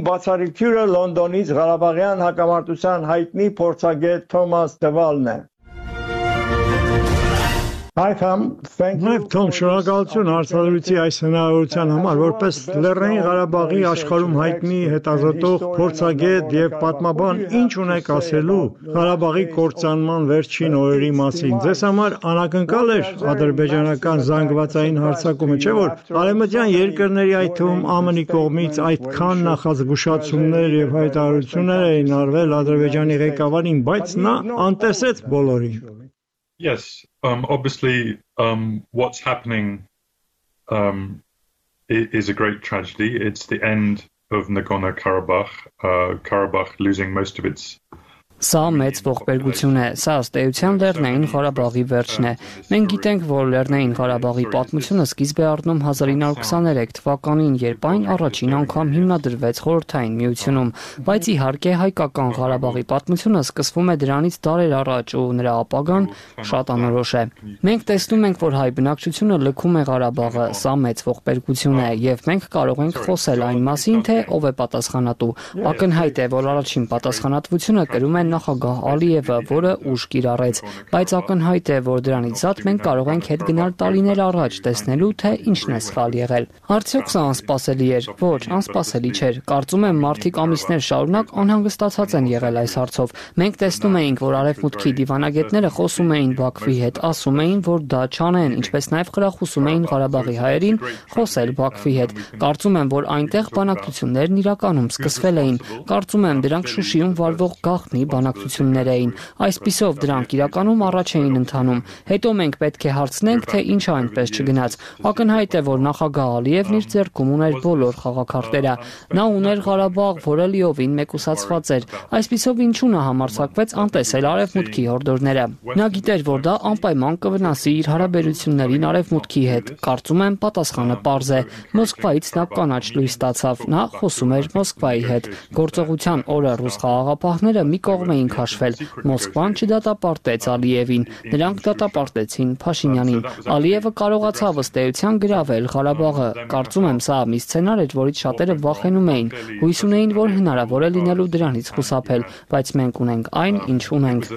բացառիկը Լոնդոնից Ղարաբաղյան հակամարտության հայտնի փորձագետ Թոմաս Դվալն է։ Hi Tom, thank you. Tom, շնորհակալություն հարցադրույցի այս հնարավորության համար, որպես Լեռնային Ղարաբաղի աշխարհում հայտնի հետազոտող, փորձագետ եւ պատմաբան, ինչ ունեք ասելու Ղարաբաղի կործանման վերջին օրերի մասին։ Ձեզ համար անակնկալ էր ադրբեջանական զանգվածային հարձակումը, չէ՞ որ արևմտյան երկրների, այդ թվում ԱՄՆ-ի կողմից այդքան նախազգուշացումներ եւ հայտարարություններ էին արվել Ադրբեջանի ղեկավարին, բայց նա անտեսեց բոլորին։ Yes, obviously, what's happening is a great tragedy. It's the end of Nagorno-Karabakh, Karabakh losing most of its. Սա մեծ ողբերգություն է, սա ըստ էության Լեռնային Ղարաբաղի վերջն է։ Մենք գիտենք, որ Լեռնային Ղարաբաղի պատմությունը սկիզբ է առնում 1923 թվականին, երբ այն առաջին անգամ հիմնադրվեց Խորհրդային Միությունում, բայց իհարկե հայկական Ղարաբաղի պատմությունը սկսվում է դրանից դարեր առաջ ու նրա ապագան շատ անորոշ է։ Մենք տեսնում ենք, որ հայ բնակչությունը լքում է Ղարաբաղը, սա մեծ ողբերգություն է, եւ մենք կարող ենք խոսել այն մասին, թե ով է պատասխանատու։ Ակնհայտ է, որ առաջին պատասխանատվությունը կրում է նախագահ Ալիևը, որը ուժ կիրառեց, բայց ակնհայտ է, որ դրանից զատ մենք կարող ենք հետ գնալ տարիներ առաջ տեսնելու, թե ինչն է սխալ եղել։ Արդյոք սա անսպասելի էր։ Ոչ, անսպասելի չէր։ Կարծում եմ մարդիկ ամիսներ շարունակ անհանգստացած են եղել այս հարցով։ Մենք տեսնում էինք, որ արևմուտքի դիվանագետները խոսում էին Բաքվի հետ, ասում էին, որ դա չանեն, ինչպես նաև խրախուսում էին Ղարաբաղի հայերին խոսել Բաքվի հետ։ Կարծում եմ, որ այնտեղ բանակցություններն իրականում սկսվել էին։ Կարծում եմ, դրանք Շուշիում վարվող գաղտնի բանակցություններ էին։ Այսպիսով դրանք իրականում առաջ էին ընթանում։ Հետո մենք պետք է հարցնենք, թե ինչը այնպես չգնաց։ Ակնհայտ է, որ նախագահ Ալիևն իր ձեռքում ուներ բոլոր խաղաքարտերը։ Նա ուներ Ղարաբաղ, որը լիովին մեկուսացված էր։ Այսպիսով ինչու նա համարձակվեց անտեսել արևմուտքի հորդորները։ Նա գիտեր, որ դա անպայման կվնասի իր հարաբերություններին արևմուտքի հետ։ Կարծում եմ, պատասխանը պարզ է։ Մոսկվայից նա կանաչ լույս ստացավ։ Նա խոսում էր Մոսկվայի հետ։ Գործողության օրը ռուս խաղաղապահները մի կողմ էին քաշվել։ Մոսկվան չդատապարտեց Ալիևին, նրանք դատապարտեցին Փաշինյանին։ Ալիևը կարողացավ ըստ էության գրավել Ղարաբաղը։ Կարծում եմ, սա մի սցենար էր, որից շատերը վախենում էին, հույս ունեին, որ հնարավոր է լինելու դրանից խուսափել, բայց մենք ունենք այն, ինչ ունենք։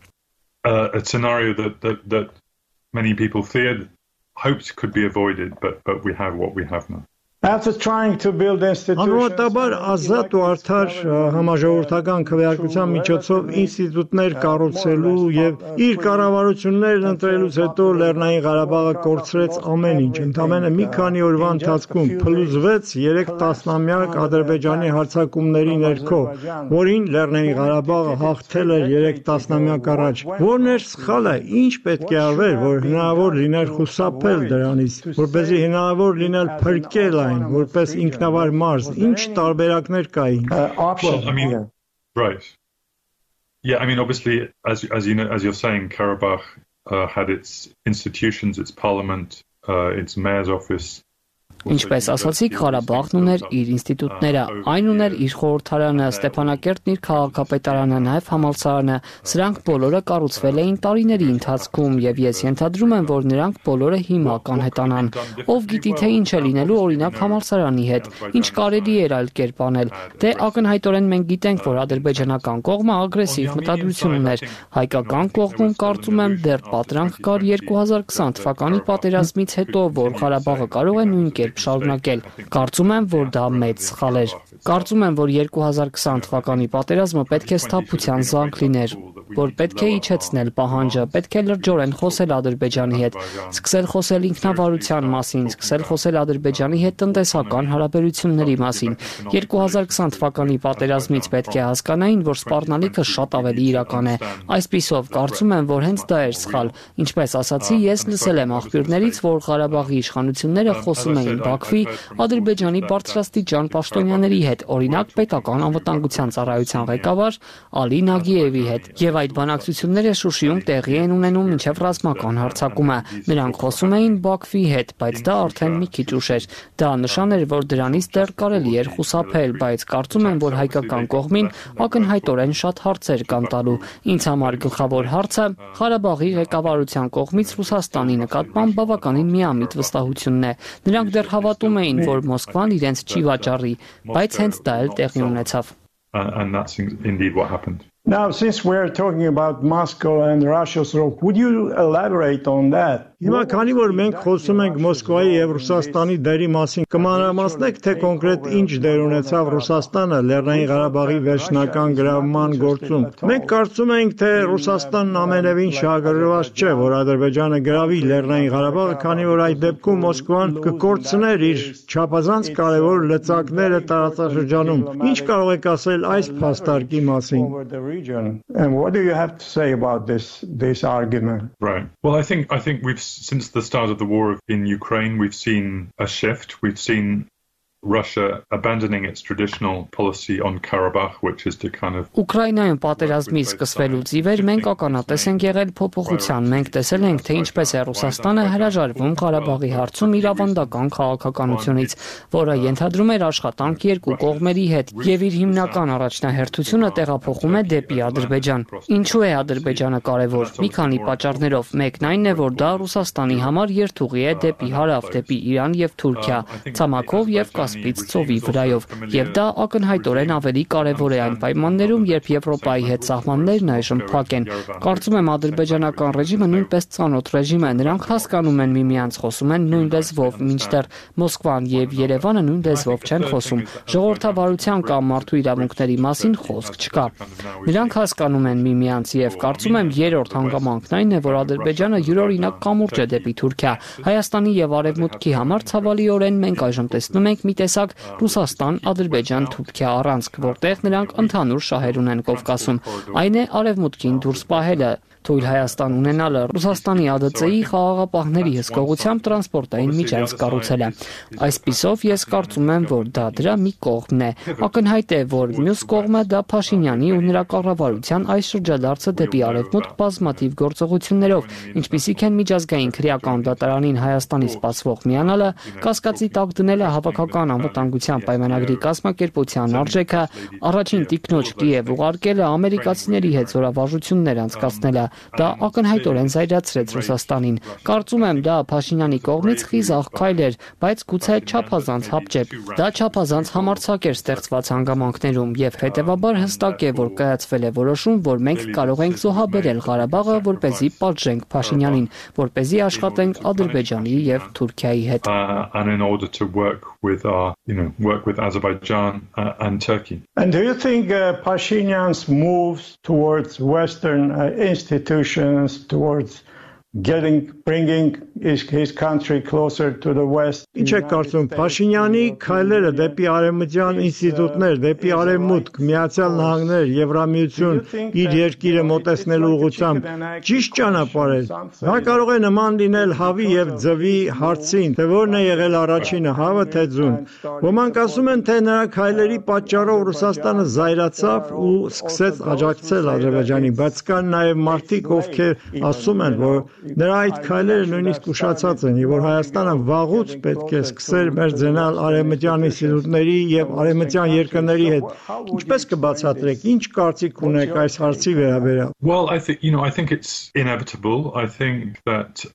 A scenario that many people feared, hoped could be avoided, but we have what we have now. After trying to build institutions. Անուղղատաբար ազատ ու արդար համաժողովրդական քվեարկության միջոցով ինստիտուտներ կառուցելու եւ իր կառավարություններն ընտրելուց հետո Լեռնային Ղարաբաղը կորցրեց ամեն ինչ։ Ընդամենը մի քանի օրվա ընթացքում փլուզվեց 3 տասնամյակ Ադրբեջանի հարձակումների ներքո, որին Լեռնային Ղարաբաղը հաղթել էր 3 տասնամյակ առաջ։ Որն էր սխալը, ինչ պետք է արվեր, որ հնարավոր լիներ խուսափել դրանից, որպեսզի հնարավոր լիներ փրկել այն որպես ինքնավար մարզ, ինչ տարբերակներ կային։ Well, I mean, right. Yeah, I mean, obviously, as you know, as you're saying, Karabakh had its institutions, its parliament, its mayor's office. Ինչպես ասացիք, Ղարաբաղն ուներ իր ինստիտուտները, այն ուներ իր խորհրդարանը, Ստեփանակերտն իր քաղաքապետարանը, նաև համալսարանը։ Սրանք բոլորը կառուցվել էին տարիների ընթացքում եւ ես ենթադրում եմ, որ նրանք բոլորը հիմա կանհետանան։ Ով գիտի թե ինչ է լինելու օրինակ համալսարանի հետ, ինչ կարելի էր այլ կերպ անել։ Դե ակնհայտորեն մենք գիտենք, որ ադրբեջանական կողմը ագրեսիվ մտադրություն ուներ։ Հայկական կողմում կարծում եմ դեռ պատրանք կար 2020 թվականի պատերազմից հետո, որ Ղարաբաղը կարող է նույն կերպ շարունակել։ Կարծում եմ, որ դա մեծ սխալ էր։ Կարծում եմ, որ 2020 թվականի պատերազմը պետք է սթափության զանգ լիներ, որ պետք է իջեցնել պահանջը, պետք է լրջորեն խոսել Ադրբեջանի հետ, սկսել խոսել ինքնավարության մասին, սկսել խոսել Ադրբեջանի հետ տնտեսական հարաբերությունների մասին։ 2020 թվականի պատերազմից պետք է հասկանային, որ սպառնալիքը շատ ավելի իրական է։ Այսպիսով, կարծում եմ, որ հենց դա էր սխալ։ Ինչպես ասացի, ես լսել եմ աղբյուրներից, որ Ղարաբաղի իշխանությունները խոսում էին Բաքվի, Ադրբեջանի բարձրաստիճան պաշտոնյաների հետ, օրինակ պետական անվտանգության ծառայության ղեկավար Ալի Նագիևի հետ, եւ այդ բանակցությունները Շուշիում տեղի են ունենում մինչև ռազմական հարձակումը։ Նրանք խոսում էին Բաքվի հետ, բայց դա արդեն մի քիչ ուշ էր։ Դա նշան էր, որ դրանից դեռ կարելի էր խուսափել, բայց կարծում եմ, որ հայկական կողմին ակնհայտորեն շատ հարցեր կան տալու։ Ինձ համար գլխավոր հարցը Ղարաբաղի ղեկավարության կողմից Ռուսաստանի նկատմամբ բավականին միամիտ վստահությունն է։ Նրանք դեռ հավատում էին, որ Մոսկվան իրենց չի վաճառի, բայց բայց հենց դա էլ տեղի ունեցավ։ And that's indeed what happened. Now, since we're talking about Moscow and Russia's role, would you elaborate on that? Հիմա քանի որ մենք խոսում ենք Մոսկվայի եւ Ռուսաստանի դերի մասին, կմանրամասնեք թե կոնկրետ ինչ դեր ունեցավ Ռուսաստանը Լեռնային Ղարաբաղի վերջնական գրավման գործում։ Մենք կարծում ենք, թե Ռուսաստանն ամենևին շահագրգռված չէ, որ Ադրբեջանը գրավի Լեռնային Ղարաբաղը, քանի որ այդ դեպքում Մոսկվան կկորցներ իր չափազանց կարևոր լծակները տարածաշրջանում։ Ինչ կարող եք ասել այս փաստարկի մասին։ And what do you have to say about this argument? Right. Well, I think we've since the start of the war in Ukraine, we've seen a shift. We've seen Russia abandoning its traditional policy on Karabakh, which is to kind of Ուկրաինայում պատերազմի սկսվելուց ի վեր մենք ականատես ենք եղել փոփոխության։ Մենք տեսել ենք, թե ինչպես է Ռուսաստանը հրաժարվում Ղարաբաղի հարցում իր ավանդական քաղաքականությունից, որը ենթադրում էր աշխատանք երկու կողմերի հետ, եւ իր հիմնական առաջնահերթությունը տեղափոխում է դեպի Ադրբեջան։ Ինչու է Ադրբեջանը կարևոր։ Մի քանի պատճառներով։ Մեկն այն է, որ դա Ռուսաստանի համար երթուղի է դեպի հարավ, դեպի Իրան եւ Թուրքիա, ցամաքով եւ Կասպից ծովի վրայով, եւ դա ակնհայտորեն ավելի կարևոր է այն պայմաններում, երբ Եվրոպայի հետ սահմաններն այժմ փակ են։ Կարծում եմ ադրբեջանական ռեժիմը նույնպես ծանոթ ռեժիմ է, նրանք հասկանում են միմյանց, խոսում են նույն լեզվով, մինչդեռ Մոսկվան եւ Երևանը նույն լեզվով չեն խոսում։ Ժողովրդավարության կամ մարդու իրավունքների մասին խոսք չկա։ Նրանք հասկանում են միմյանց եւ կարծում եմ երրորդ հանգամանքն այն է, որ Ադրբեջանը յուրօրինակ կամուրջ է դեպի Թուրքիա։ Հայաստանի եւ Արևմուտքի համար ցավալիորեն մենք այժմ տեսնում ենք մի տեսակ Ռուսաստան, Ադրբեջան, Թուրքիա առանցք, որտեղ նրանք ընդհանուր շահեր ունեն Կովկասում։ Այն է Արևմուտքին դուրս պահելը, թույլ Հայաստան ունենալը, Ռուսաստանի ԱԴՑ-ի խաղաղապահների հսկողությամբ տրանսպորտային միջանց կառուցելը։ Այսպիսով ես կարծում եմ, որ դա դրա մի կողմն է։ Ակնհայտ է, որ մյուս կողմը դա Փաշինյանի ու նրա կառավարության այս շրջադարձը դեպի արևմուտք բազմաթիվ գործողություններով, ինչպիսիք են միջազգային քրեական դատարանին Հայաստանի սպասվող միանալը, կասկածի տակ դնելը հավաքական անվտանգության պայմանագրի կազմակերպության արժեքը, առաջին տիկնոջ Կիև ուղարկելը, ամերիկացիների հետ զորավարժություններ անցկացնելը, դա ակնհայտորեն զայրացրեց Ռուսաստանին։ Կարծում եմ դա Փաշինյանի կողմից խիզախ քայլ էր, բայց գուցե չափազանց հապճեպ։ Դա չափազանց համարձակ էր ստեղծված հանգամանքներում եւ հետեւաբար հստակ է, որ կայացվել է որոշում, որ մենք կարող ենք զոհաբերել Ղարաբաղը, որպեսզի պատժենք Փաշինյանին, որպեսզի աշխատենք Ադրբեջանի եւ Թուրքիայի հետ։ And in order to work with Azerbaijan and Turkey. And do you think Pashinyan's moves towards Western institutions, towards bringing his country closer to the West? Ինչ է կարծում Փաշինյանի քայլերը դեպի արևմտյան ինստիտուտներ, դեպի արևմուտք, Միացյալ Նահանգներ, Եվրամիություն, իր երկիրը մոտեցնելու ուղղությամբ ճիշտ ճանապարհ է։ Դա կարող է նման լինել հավի եւ ձվի հարցին, թե որն է եղել առաջինը, հավը թե ձուն։ Ոմանք ասում են, թե նրա քայլերի պատճառով Ռուսաստանը զայրացավ ու սկսեց աջակցել Ադրբեջանի, բայց կան նաեւ մարդիկ, ովքեր ասում են, որ նրա այդ քայլերը նույնիսկ ուշացած են, եւ որ Հայաստանը վաղուց պետք է սկսեր մերձենալ արևմտյան ինստիտուտների եւ արևմտյան երկրների հետ։ Ինչպես կբացատրեք, ինչ կարծիք ունեք այս հարցի վերաբերյալ? Well, I think it's inevitable. I think that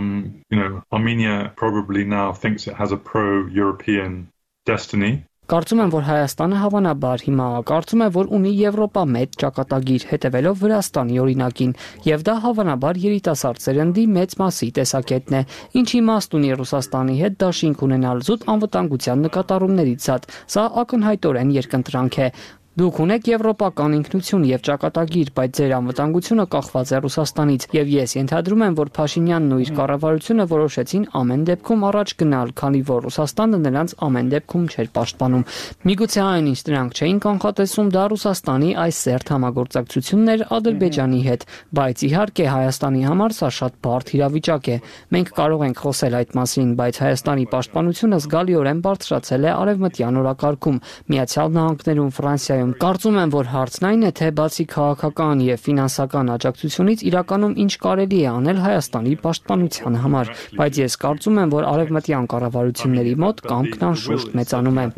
Armenia probably now thinks it has a pro-European destiny. Կարծում եմ, որ Հայաստանը հավանաբար հիմա կարծում է, որ ունի Եվրոպա մեծ ճակատագիր, հետևելով Վրաստանի օրինակին, եւ դա հավանաբար երիտասարդ սերնդի մեծ մասի տեսակետն է, ինչ իմաստ ունի Ռուսաստանի հետ դաշինք ունենալ զուտ անվտանգության նկատառումներից զատ, սա ակնհայտորեն երկընտրանք է։ Դուք ունեք եվրոպական ինքնություն եւ ճակատագիր, բայց ձեր անվտանգությունը կախված է Ռուսաստանից, եւ ես ենթադրում եմ, որ Փաշինյանն ու իր կառավարությունը որոշեցին ամեն դեպքում առաջ գնալ, քանի որ Ռուսաստանը նրանց ամեն դեպքում չէր պաշտպանում։ Միգուցե այնինչ նրանք չէին կանխատեսում, դա Ռուսաստանի այս սերտ համագործակցությունն էր Ադրբեջանի հետ, բայց իհարկե Հայաստանի համար սա շատ բարդ իրավիճակ է։ Մենք կարող ենք խոսել այդ մասին, բայց Հայաստանի պաշտպանությունը զգալիորեն բարձրացել է արևմտյան օրակարգում, Միացյալ Նահանգներում, Ֆրանսիայում։ Կարծում եմ, որ հարցն այն է, թե բացի քաղաքական եւ ֆինանսական աջակցությունից իրականում ինչ կարելի է անել Հայաստանի պաշտպանության համար, բայց ես կարծում եմ, որ արևմտյան կառավարությունների մոտ կամքն անշուշտ մեծանում է։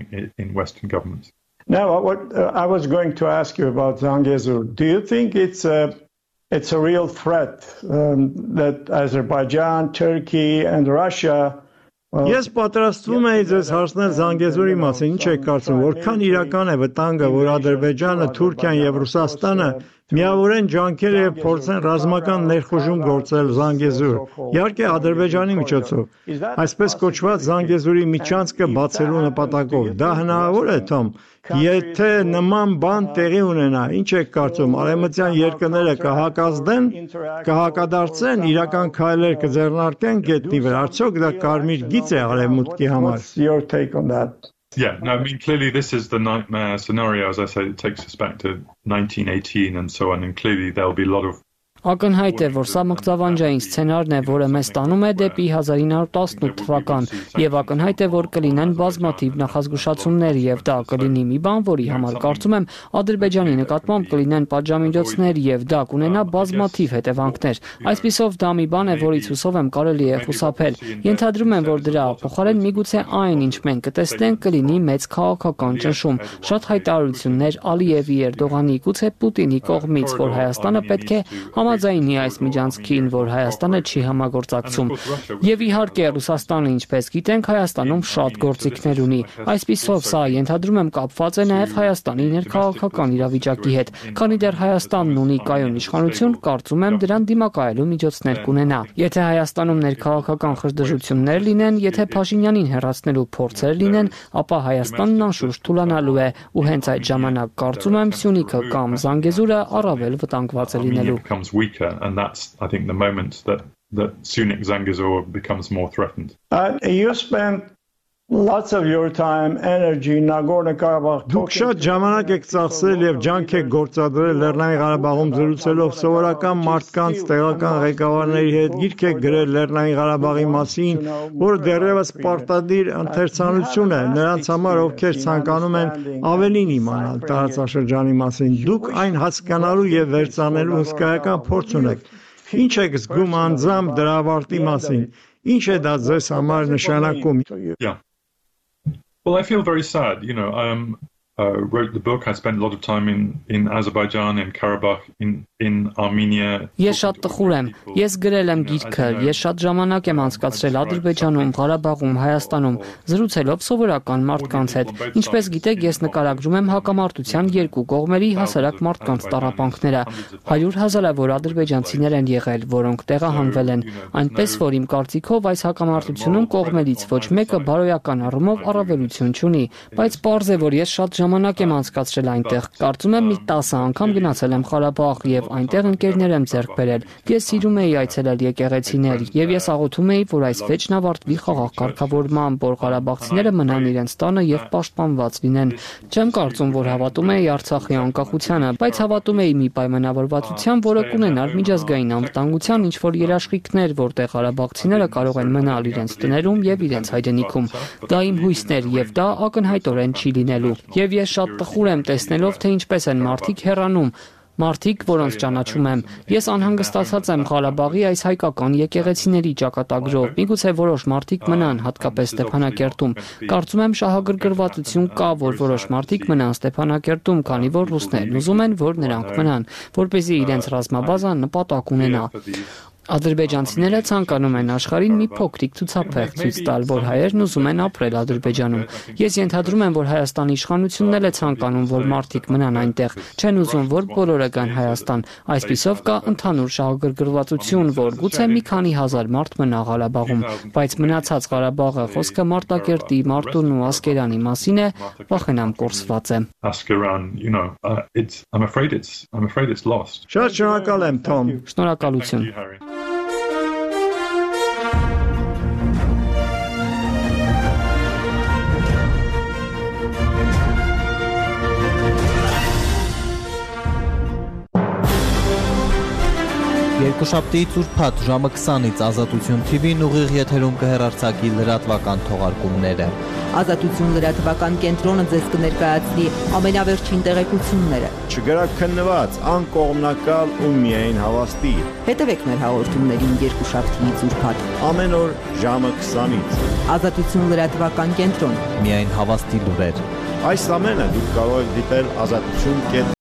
Now, what I was going to ask you about Zangezur. Do you think it's a real threat that Azerbaijan, Turkey, and Russia Ես պատրաստվում էի ձեզ հարցնել Զանգեզուրի մասին, ինչ եք կարծում, որքան իրական է վտանգը, որ Ադրբեջանը, Թուրքիան եւ Ռուսաստանը միավորեն ջանքեր եւ փորձեն ռազմական ներխուժում գործել Զանգեզուր, իհարկե Ադրբեջանի միջոցով, այսպես կոչված Զանգեզուրի միջանցքը բացելու նպատակով։ Դա հնարավոր է, Թոմ, եթե նման բան տեղի ունենա, ինչ եք կարծում, արևմտյան երկրները կհակազդեն, կհակադարձեն, իրական քայլեր կձեռնարկեն գետնի վրա, արդյոք դա կարմիր գիծ է արևմուտքի համար։ Yeah, no, I mean, clearly this is the nightmare scenario. As I said, it takes us back to 1918 and so on, and clearly there'll be a lot of Ակնհայտ է, որ սա մղձավանջային սցենարն է, որը մեզ տանում է դեպի 1918 թվական, եւ ակնհայտ է, որ կլինեն բազմաթիվ նախազգուշացումներ, եւ դա կլինի մի բան, որի համար կարծում եմ Ադրբեջանի նկատմամբ կլինեն պատժամիջոցներ եւ դա կունենա բազմաթիվ հետևանքներ։ Այսպիսով դա մի բան է, որից հուսով եմ կարելի է խուսափել։ Ենթադրում եմ, որ դրա փոխարեն միգուցե այն, ինչ մենք կտեսնենք, կլինի մեծ քաղաքական ճնշում, շատ հայտարարություններ Ալիևի, Էրդողանի, գուցե Պուտինի կողմից, որ Հայաստանը պետք է համաձայնի այս միջանցքին, որ Հայաստանը չի համագործակցում։ Եվ իհարկե Ռուսաստանը, ինչպես գիտենք, Հայաստանում շատ գործիքներ ունի։ Այսպիսով սա ենթադրում եմ կապված է նաև Հայաստանի ներքաղաքական իրավիճակի հետ։ Քանի դեռ Հայաստանն ունի կայուն իշխանություն, կարծում եմ դրան դիմակայելու միջոցներ կունենա։ Եթե Հայաստանում ներքաղաքական խժդժություններ լինեն, եթե Փաշինյանին հեռացնելու փորձեր լինեն, ապա Հայաստանն անշուշտ թուլանալու է ու հենց այդ ժամանակ կարծում եմ Սյունիքը կամ Զանգեզուրը առավել վտանգված է լինելու։ Weaker, and that's, I think, the moment that Syunik Zangezur becomes more threatened. You spent lots of your time, energy, Nagorno-Karabakh. Դուք շատ ժամանակ եք ծախսել եւ ջանք եք գործադրել Լեռնային Ղարաբաղում զրուցելով սովորական մարդկանց, տեղական ղեկավարների հետ, գիրք եք գրել Լեռնային Ղարաբաղի մասին, որը դեռևս պարտադիր ընթերցանություն է նրանց համար, ովքեր ցանկանում են ավելին իմանալ տարածաշրջանի մասին։ Դուք այն հասկանալու եւ վերցանելու հսկայական փորձ ունեք։ Ինչ եք զգում անձամբ դրա ավարտի մասին։ Ինչ է դա ձեզ համար նշանակում։ Well, I feel very sad. You know, I wrote the book. I spent a lot of time in Azerbaijan, in Karabakh, in Armenia. Ես շատ տխուր եմ։ Ես գրել եմ գիրքը, ես շատ ժամանակ եմ անցկացրել Ադրբեջանում, Ղարաբաղում, Հայաստանում, զրուցելով սովորական մարդկանց հետ։ Ինչպես գիտեք, ես նկարագրում եմ հակամարտության երկու կողմերի հասարակ մարդկանց տառապանքները։ 100 հազարավոր ադրբեջանցիներ են եղել, որոնք տեղահանվել են։ Այնպես որ իմ կարծիքով այս հակամարտությունում կողմերից ոչ մեկը բարոյական առումով առավելություն չունի, բայց պարզ է, որ ես շատ ժամանակ եմ անցկացրել այնտեղ։ Կարծում եմ մի 10 անգամ գնացել եմ Ղարաբաղ եւ այնտեղ ընկերներ եմ ձեռք բերել։ Ես սիրում էի այցելել եկեղեցիներ եւ ես աղոթում էի, որ այս վեճն ավարտվի խաղաղ կարգավորմամբ, որ ղարաբաղցիները մնան իրենց տանը եւ պաշտպանված լինեն։ Չեմ կարծում, որ հավատում էի Արցախի անկախությանը, բայց հավատում էի մի պայմանավորվածության, որը կունենար միջազգային անվտանգության ինչ-որ երաշխիքներ, որտեղ ղարաբաղցիները կարող են մնալ իրենց տներում եւ իրենց հայրենիքում։ Դա իմ հույսն էր եւ դա ակնհայտորեն չի լինելու։ Եվ ես շատ տխուր եմ տեսնելով, թե ինչպես են մարդիկ հեռանում, մարդիկ, որոնց ճանաչում եմ։ Ես անհանգստացած եմ Ղարաբաղի այս հայկական եկեղեցիների ճակատագրով։ Միգուցե որոշ մարդիկ մնան, հատկապես Ստեփանակերտում։ Կարծում եմ շահագրգռվածություն կա, որ որոշ մարդիկ մնան Ստեփանակերտում, քանի որ ռուսներն ուզում են, որ նրանք մնան, որպեսզի իրենց ռազմաբազան նպատակ ունենա։ Ադրբեջանցիները ցանկանում են աշխարհին մի փոքրիկ ցուցափեղ ցույց տալ, որ հայերն ուզում են ապրել Ադրբեջանում։ Ես ենթադրում եմ, որ Հայաստանի իշխանությունն էլ է ցանկանում, որ մարդիկ մնան այնտեղ, չեն ուզում, որ բոլորը գան Հայաստան։ Այսպիսով կա ընդհանուր շահագրգռվածություն, որ գուցե մի քանի հազար մարդ մնա Ղարաբաղում, բայց մնացած Ղարաբաղը խոսքը Մարտակերտի, Մարտունու ու Ասկերանի մասին է, վախենամ կորսված է։ I'm afraid it's lost. Շատ շնորհակալ եմ, Թոմ։ Շնորհակալություն։ Երկուշաբթի ծուրփաթ ժամը 20-ից Ազատություն TV-ն ուղիղ եթերում կհեռարձակի լրատվական թողարկումները։ Ազատություն լրատվական կենտրոնը ձեզ կներկայացնի ամենավերջին տեղեկությունները։ Չգրաքննված, անկողմնակալ ու միայն հավաստի։ Հետևեք մեր հաղորդումներին երկուշաբթի ծուրփաթ ամեն օր ժամը 20-ից։ Ազատություն լրատվական կենտրոն։ Միայն հավաստի լուրեր։ Այս ամենը դուք կարող եք դիտել ազատություն